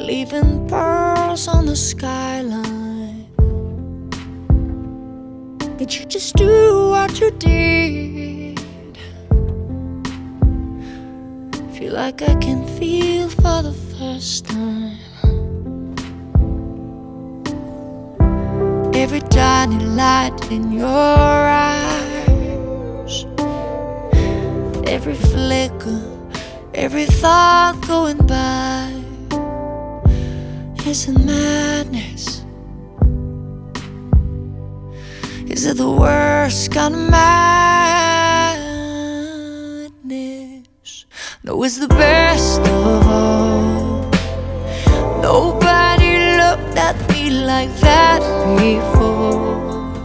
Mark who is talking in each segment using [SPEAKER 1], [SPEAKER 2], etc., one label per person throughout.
[SPEAKER 1] leaving pearls on the skyline. Did you just do what you did? Feel like I can feel for the first time. Every tiny light in your eyes, every flicker, every thought going by is a madness. Is it the worst kind of madness? No, it's the best of all. Nobody looked at me like that before.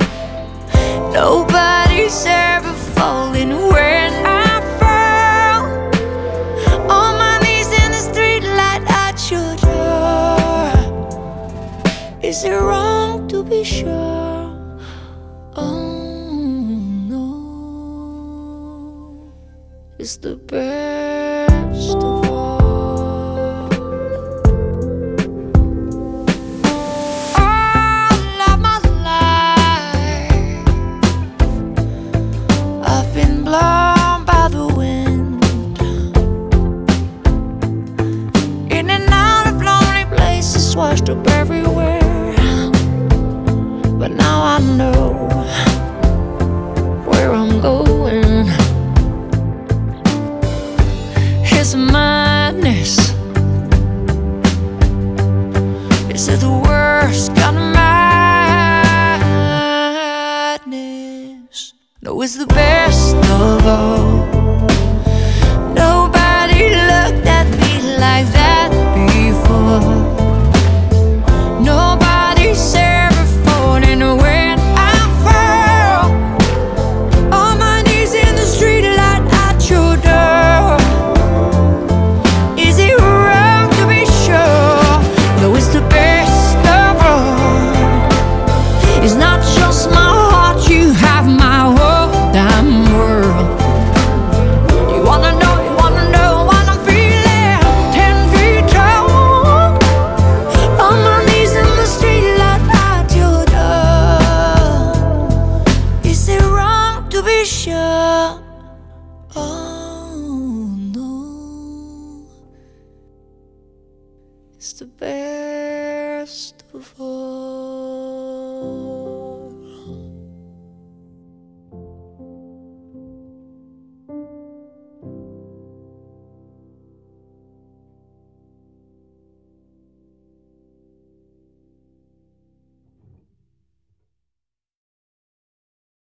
[SPEAKER 1] Nobody's ever fallen when I fell. On my knees in the street light at your door. Is it wrong to be sure? Oh no, it's the best of all. All of my life I've been blown by the wind, in and out of lonely places, washed up everywhere. But now I know where I'm going. It's madness. Is it the worst kind of madness? No, it's the best of all. Nobody looked at me like that before. Nobody's ever fallen when I fell. On my knees in the street light at your door. Is it wrong to be sure? No, it's the best of all. It's not just my heart, you have my whole damn world. You wanna know what I'm feeling? 10 feet tall. On my knees in the street light at your door. Is it wrong to be sure? Oh no, it's the best of all.